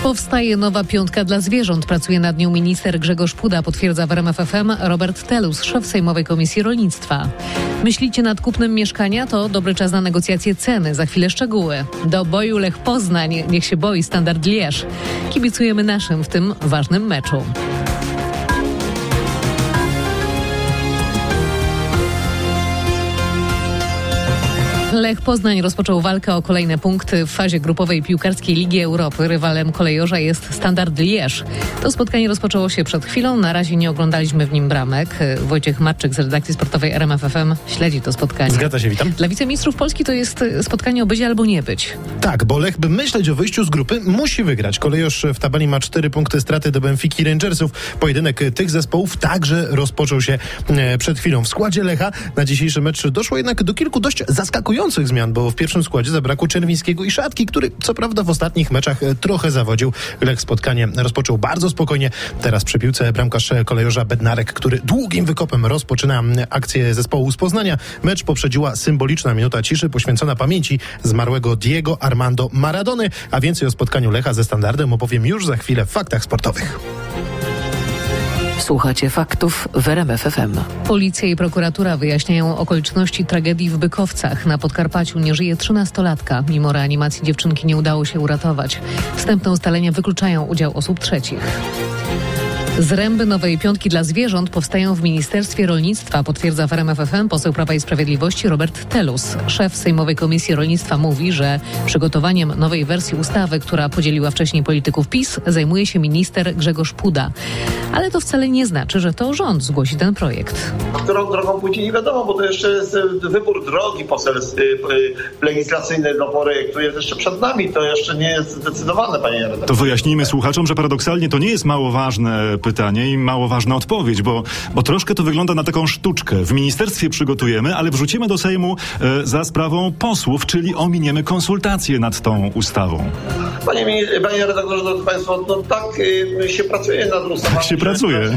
Powstaje nowa piątka dla zwierząt. Pracuje nad nią minister Grzegorz Puda, potwierdza w RMF FM Robert Telus, szef Sejmowej Komisji Rolnictwa. Myślicie nad kupnem mieszkania? To dobry czas na negocjacje ceny. Za chwilę szczegóły. Do boju Lech Poznań. Niech się boi Standard Liège. Kibicujemy naszym w tym ważnym meczu. Lech Poznań rozpoczął walkę o kolejne punkty w fazie grupowej piłkarskiej Ligi Europy. Rywalem kolejorza jest Standard Liège. To spotkanie rozpoczęło się przed chwilą. Na razie nie oglądaliśmy w nim bramek. Wojciech Marczyk z redakcji sportowej RMF FM śledzi to spotkanie. Zgadza się, witam. Dla wiceministrów Polski to jest spotkanie o być albo nie być. Tak, bo Lech, by myśleć o wyjściu z grupy, musi wygrać. Kolejorz w tabeli ma 4 punkty straty do Benfiki Rangersów. Pojedynek tych zespołów także rozpoczął się przed chwilą. W składzie Lecha na dzisiejszy mecz doszło jednak do kilku dość zaskakujących zmian, bo w pierwszym składzie zabrakło Czerwińskiego i Szatki, który co prawda w ostatnich meczach trochę zawodził. Lech spotkanie rozpoczął bardzo spokojnie. Teraz przy piłce bramkarz kolejorza Bednarek, który długim wykopem rozpoczyna akcję zespołu z Poznania. Mecz poprzedziła symboliczna minuta ciszy poświęcona pamięci zmarłego Diego Armando Maradony, a więcej o spotkaniu Lecha ze Standardem opowiem już za chwilę w Faktach Sportowych. Słuchacie faktów w RMF FM. Policja i prokuratura wyjaśniają okoliczności tragedii w Bykowcach. Na Podkarpaciu nie żyje 13-latka. Mimo reanimacji dziewczynki nie udało się uratować. Wstępne ustalenia wykluczają udział osób trzecich. Zręby nowej piątki dla zwierząt powstają w Ministerstwie Rolnictwa, potwierdza w RMF FM poseł Prawa i Sprawiedliwości Robert Telus. Szef Sejmowej Komisji Rolnictwa mówi, że przygotowaniem nowej wersji ustawy, która podzieliła wcześniej polityków PiS, zajmuje się minister Grzegorz Puda. Ale to wcale nie znaczy, że to rząd zgłosi ten projekt. Którą drogą pójdzie nie wiadomo, bo to jeszcze jest wybór drogi legislacyjnej do projektu jest jeszcze przed nami. To jeszcze nie jest zdecydowane, panie redaktorze. To wyjaśnijmy słuchaczom, że paradoksalnie to nie jest mało ważne pytanie i mało ważna odpowiedź, bo troszkę to wygląda na taką sztuczkę. W ministerstwie przygotujemy, ale wrzucimy do Sejmu za sprawą posłów, czyli ominiemy konsultacje nad tą ustawą. Panie redaktorze, drodzy państwo, no tak się pracuje nad ustawą. Tak się pracuje.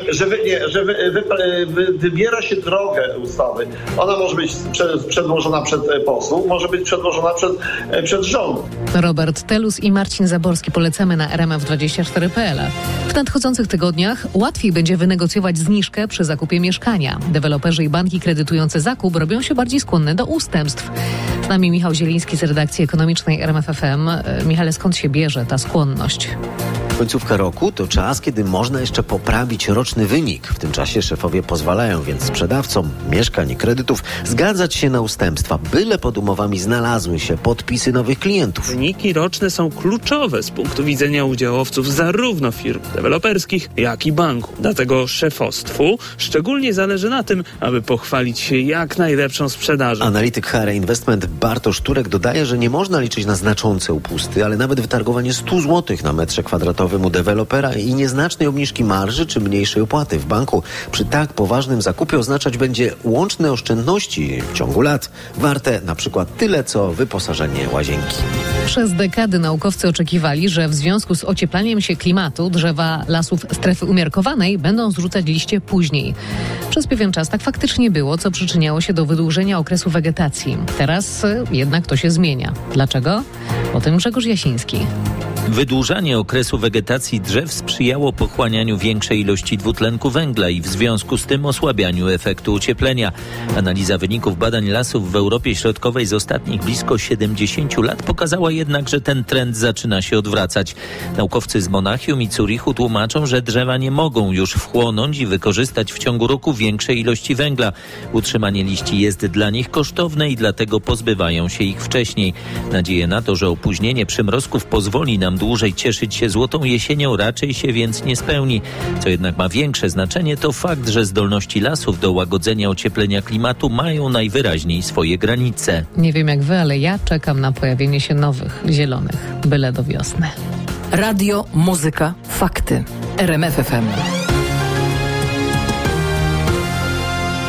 Wybiera się drogę ustawy. Ona może być przedłożona przez posłów, może być przedłożona przez rząd. Robert Telus i Marcin Zaborski polecamy na rmf24.pl. W nadchodzących tygodniach łatwiej będzie wynegocjować zniżkę przy zakupie mieszkania. Deweloperzy i banki kredytujące zakup robią się bardziej skłonne do ustępstw. Z nami Michał Zieliński z redakcji ekonomicznej RMF FM. Michale, skąd się bierze ta skłonność? Końcówka roku to czas, kiedy można jeszcze poprawić roczny wynik. W tym czasie szefowie pozwalają więc sprzedawcom mieszkań i kredytów zgadzać się na ustępstwa, byle pod umowami znalazły się podpisy nowych klientów. Wyniki roczne są kluczowe z punktu widzenia udziałowców zarówno firm deweloperskich, jak i banku. Dlatego szefostwu szczególnie zależy na tym, aby pochwalić się jak najlepszą sprzedażą. Analityk HR Investment Bartosz Turek dodaje, że nie można liczyć na znaczące upusty, ale nawet wytargowanie 100 zł na metrze kwadratowym u dewelopera i nieznacznej obniżki marży czy mniejszej opłaty w banku przy tak poważnym zakupie oznaczać będzie łączne oszczędności w ciągu lat warte na przykład tyle, co wyposażenie łazienki. Przez dekady naukowcy oczekiwali, że w związku z ocieplaniem się klimatu drzewa lasów strefy umiarkowanej będą zrzucać liście później. Przez pewien czas tak faktycznie było, co przyczyniało się do wydłużenia okresu wegetacji. Teraz jednak to się zmienia. Dlaczego? O tym Grzegorz Jasiński. Wydłużanie okresu wegetacji drzew sprzyjało pochłanianiu większej ilości dwutlenku węgla i w związku z tym osłabianiu efektu ocieplenia. Analiza wyników badań lasów w Europie Środkowej z ostatnich blisko 70 lat pokazała jednak, że ten trend zaczyna się odwracać. Naukowcy z Monachium i Zurichu tłumaczą, że drzewa nie mogą już wchłonąć i wykorzystać w ciągu roku większej ilości węgla. Utrzymanie liści jest dla nich kosztowne i dlatego pozbywają się ich wcześniej. Nadzieję na to, że opóźnienie przymrozków pozwoli nam dłużej cieszyć się złotą jesienią, raczej się więc nie spełni. Co jednak ma większe znaczenie, to fakt, że zdolności lasów do łagodzenia ocieplenia klimatu mają najwyraźniej swoje granice. Nie wiem jak wy, ale ja czekam na pojawienie się nowych, zielonych, byle do wiosny. Radio, muzyka, fakty. RMF FM.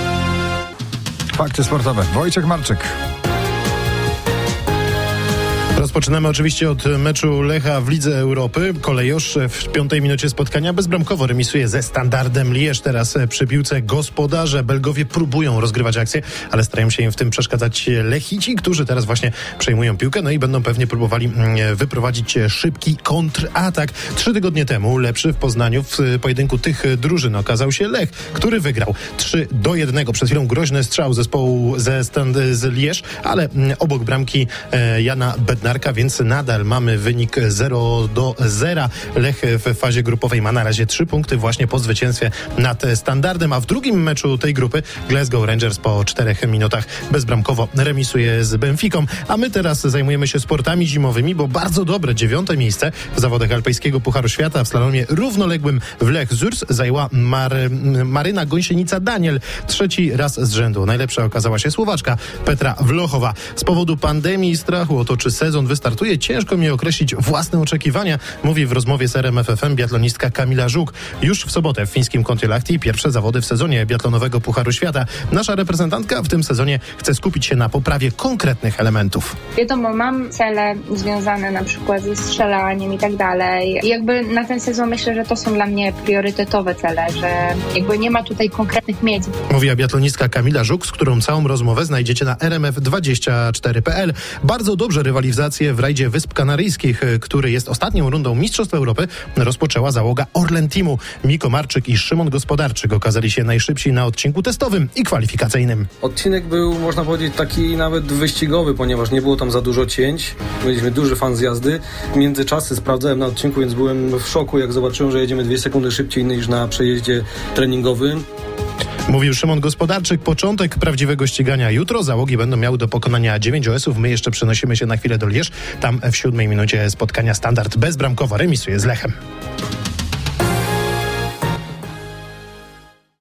Fakty sportowe. Wojciech Marczyk. Rozpoczynamy oczywiście od meczu Lecha w Lidze Europy. Kolejosz w 5. minucie spotkania bezbramkowo remisuje ze Standardem Liège. Teraz przy piłce gospodarze. Belgowie próbują rozgrywać akcję, ale starają się im w tym przeszkadzać Lechici, którzy teraz właśnie przejmują piłkę, no i będą pewnie próbowali wyprowadzić szybki kontratak. 3 tygodnie temu lepszy w Poznaniu w pojedynku tych drużyn okazał się Lech, który wygrał 3-1. Przed chwilą groźny strzał zespołu z Liège, ale obok bramki Jana Bednarka, więc nadal mamy wynik 0-0. Lech w fazie grupowej ma na razie 3 punkty właśnie po zwycięstwie nad Standardem, a w drugim meczu tej grupy Glasgow Rangers po 4 minutach bezbramkowo remisuje z Benficą. A my teraz zajmujemy się sportami zimowymi, bo bardzo dobre 9. miejsce w zawodach alpejskiego Pucharu Świata w slalomie równoległym w Lech Zürs zajęła Maryna Gąsienica-Daniel. 3. raz z rzędu. Najlepsza okazała się Słowaczka Petra Wlochowa. Z powodu pandemii i strachu o to, czy sezon wystartuje, ciężko mi określić własne oczekiwania, mówi w rozmowie z RMF FM biatlonistka Kamila Żuk. Już w sobotę w fińskim Kontiolahti pierwsze zawody w sezonie biatlonowego Pucharu Świata. Nasza reprezentantka w tym sezonie chce skupić się na poprawie konkretnych elementów. Wiadomo, mam cele związane na przykład ze strzelaniem i tak dalej. I jakby na ten sezon myślę, że to są dla mnie priorytetowe cele, że jakby nie ma tutaj konkretnych miejsc. Mówiła biatlonistka Kamila Żuk, z którą całą rozmowę znajdziecie na rmf24.pl. Bardzo dobrze rywalizację w rajdzie Wysp Kanaryjskich, który jest ostatnią rundą Mistrzostw Europy, rozpoczęła załoga Orlen Teamu. Miko Marczyk i Szymon Gospodarczyk okazali się najszybsi na odcinku testowym i kwalifikacyjnym. Odcinek był, można powiedzieć, taki nawet wyścigowy, ponieważ nie było tam za dużo cięć. Mieliśmy duży fan z jazdy. Międzyczasy sprawdzałem na odcinku, więc byłem w szoku, jak zobaczyłem, że jedziemy 2 sekundy szybciej niż na przejeździe treningowym. Mówił Szymon Gospodarczyk. Początek prawdziwego ścigania jutro. Załogi będą miały do pokonania 9 OS-ów. My jeszcze przenosimy się na chwilę do Liège. Tam w 7. minucie spotkania Standard bezbramkowo remisuje z Lechem.